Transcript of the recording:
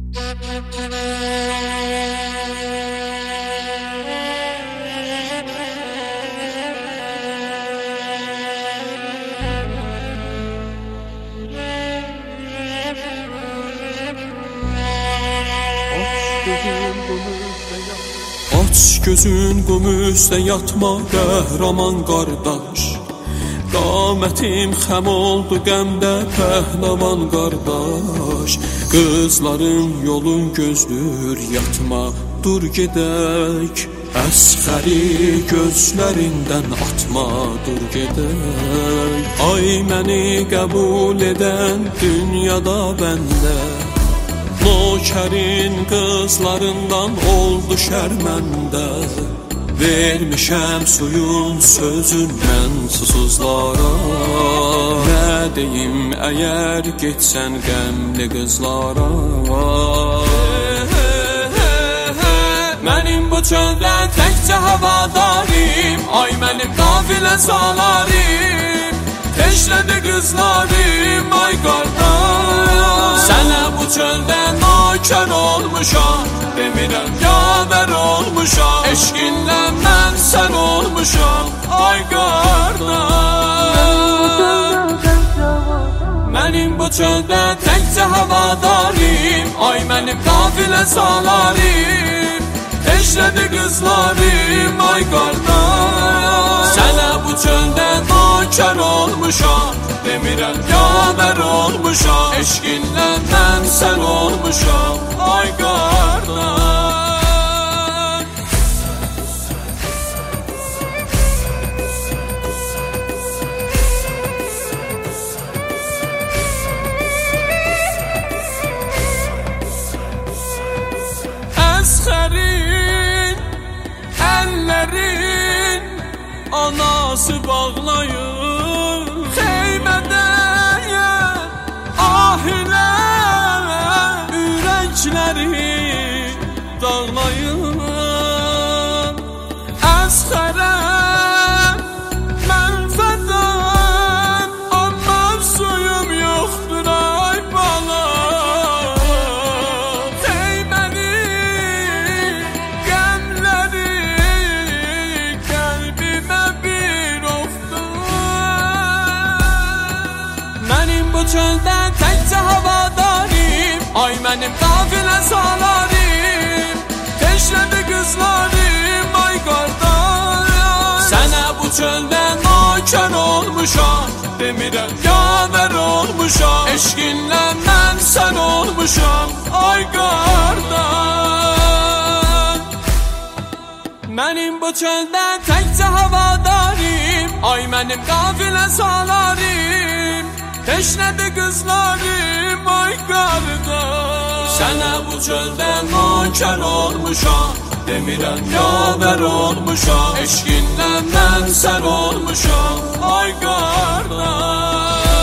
Aç gözün qum üstə yatma qəhrəman qardaş. Qamətim xəm oldu qəmdə pəhləvan qardaş. Qızların yolun gözdür yatma, dur gedək. Əsxəri gözlərindən atma, dur gedək. Ay məni qəbul edən dünyada bəndə, nökərin qızlarından oldu şərməndə. Vermişəm suyun sözündən susuzlara. Nə deyim əgər getsən qəmli qızlara. Mənim bu çöldə təkcə havadarım, ay mənim qafilə salarim. Teşlədi qızlarım, ay qardaş. Sənə bu çöldə nökər olmuşam, demirəm yavər olmuşam. Eşqinlə mən sən olmuşam, ay qardaş. Mənim bu çöldə təkcə havadarım, ay mənim qafilə salarim. Teşlədi qızlarım, ay qardaş. Sənə bu çöldə nökər olmuşam, demirəm yavər olmuşam. Eşqinlə mən sən olmuşam, ay qardaş. Əsxərin əllərin anası bağlayır xeymədə, ah ilə ürəkləri dağlayır. Əsxərə mən fədam, amma suyum yoxdur ay bala. Bu çöldə təkcə havadarım, ay mənim qafilə salarim. Teşlədi qızlarım, ay qardaş. Sənə bu çöldə nökər olmuşam, demirəm yavər olmuşam. Eşqinlə mən sən olmuşam, ay qardaş. Mənim bu çöldə təkcə havadarım, ay mənim qafilə salarim. Teşlədi qızlarım, ay qardaş. Sənə bu çöldə nökər olmuşam, demirəm yavər olmuşam. Eşqinlə mən sən olmuşam, ay qardaş.